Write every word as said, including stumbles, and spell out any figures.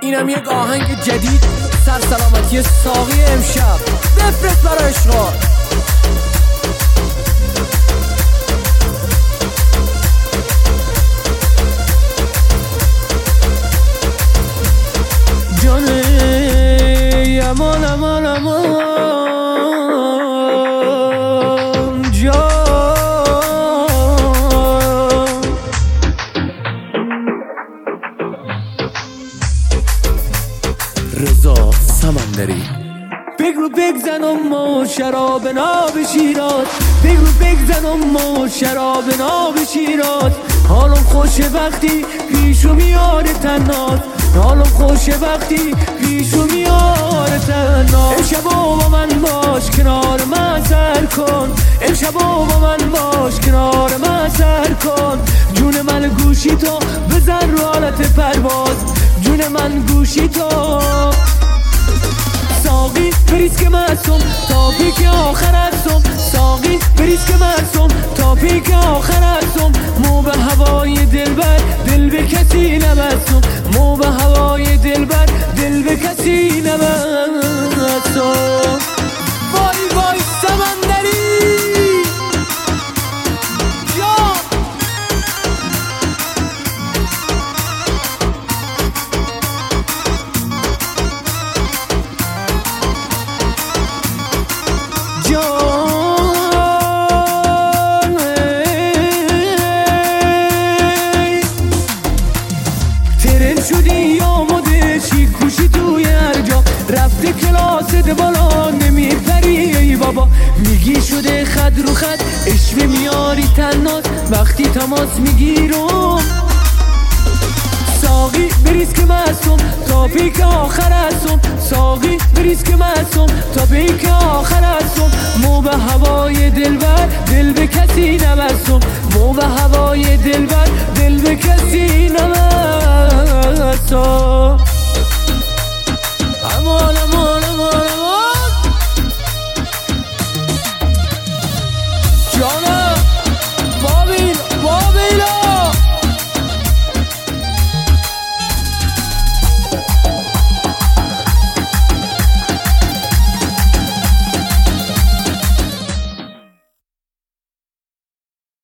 اینم یک آهنگ جدید، سر سلامتی ساقی امشب بفرست برای اشغال. جانه امان امان امان جان رضا سمندری. بگو بگزنم ما شراب ناب شیراز، بگو بگزنم ما شراب ناب شیراز. حالم خوشه وقتی پیشو میاره تنات، حالم خوشه وقتی پیشو میاره تنات. امشبا با من باش کنار من سر کن، امشبا با من باش کنار من سر کن. جون من گوشی تو بزن رو حالت پرواز، جون من گوشی تو. ساقی بریز که مستم تا پیک آخر هستم، ساقی بریز که مستم تا پیک آخر هستم. مو به هوای دلبر دل به کسی نبستم، مو به هوای دلبر دل به کسی نبستم. وای وای سمندری شدی آماده چی کوشی توی هر جا، رفته کلاست بالا نمیپری ای بابا. میگی شده خد رو خد اشوه میاری تنات وقتی تماس میگیرم. ساقی بریز که مستم تا پیک آخر هستم، ساقی بریز که مستم تا پیک آخر هستم. مو به هوای دلبر دل به کسی نبستم، مو به هوای دلبر دل به کسی نبستم. امان امان